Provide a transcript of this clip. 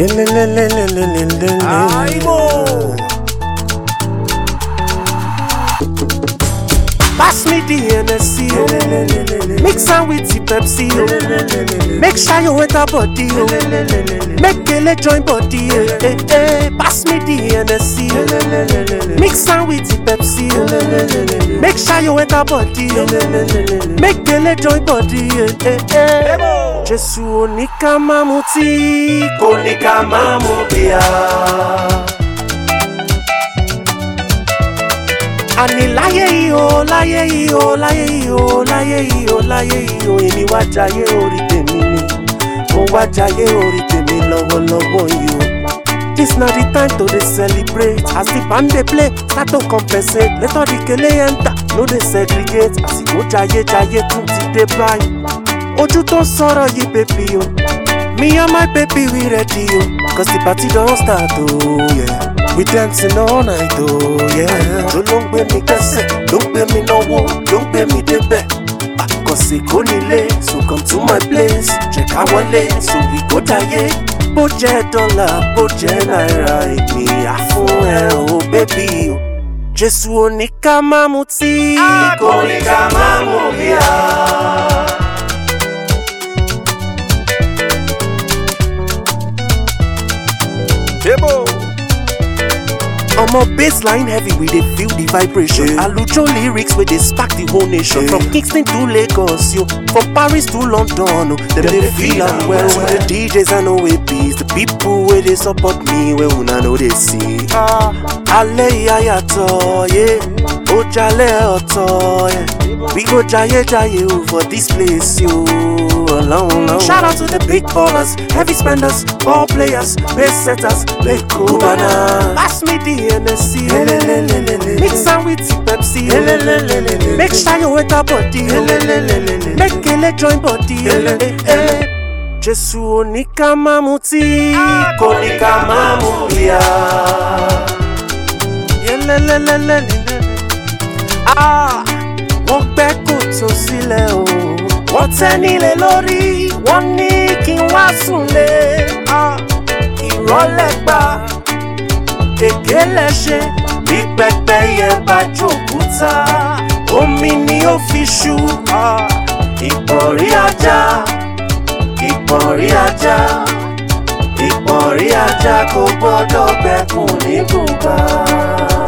Pass me the NSC, mix am with the Pepsi, make sure you enter body, make Kele join body. Pass me the NSC, mix am with the Pepsi, make sure you enter body, make Kele join body. Jesu onika mamuti, konika mamubia. Ani láyé yìí o, láyé yìí o, láyé yìí o, láyé yìí o, láyé yìí o, èmi wá jayé orí tèmi ni, mo wá jayé orí tèmi lọ́wọ́lọ́wọ́ yìí o. This na the time to dey celebrate, as the band dey play, start to compensate, let all the kele enter, no dey segregate, àsìkò jayé jayé tún ti dé báyìí. Ojú tó ń sọ̀rọ̀ yìí baby o, me and my baby we ready o, cause the party don start o, yeah. We dancing all night, oh yeah. Don't gbé mi kẹ́sẹ̀, don't gbé mi náwó, don't gbé mi débẹ̀. Cause Èkó nílé, so come to my place. Check our wọlé, so we go jayé. Bó jẹ́ dọ́là, bó jẹ́ náírà, èmi á fún ẹ o baby o. Jésù ò ní ká má mutí, kò ní ká má mu bíà. Omo baseline heavy, we dey feel the vibration. Alujo lyrics wey dey spark the whole nation. From Kingston to Lagos, yo, from Paris to London, dem dey feel am well. To the DJs and OAPs, the people wey dey support me, wey una no dey see. Alẹ́ ìyàtọ̀, yeah, ó jalè ọ̀tọ̀, yeah. We go jaye jaye o for this place, yo. Shout out to the big ballers, heavy spenders, ball players, pace setters, make Cubana. Pass me the NSC, mix am with the Pepsi, make sure you enter body, make Kele join body. Jesu ò ní ká má mutí, kò ní ká má mu bíà. Wọ́n gbẹ́ kòtò sílẹ̀ o, wọ́n tẹ́ nílé lórí, wọ́n ní kí n wá súnlé. Ìrọ̀lẹ́ gbà, èké lẹ́ṣẹ̀, bí pẹ́pẹ́yẹ bá jòkúta, omi ni ó fi ṣú. Ìpọ̀nrí ajá, ìpọ̀nrí ajá, ìpọ̀nrí ajá kò gbọ́dọ̀ gbẹ́kùn ní bùbá.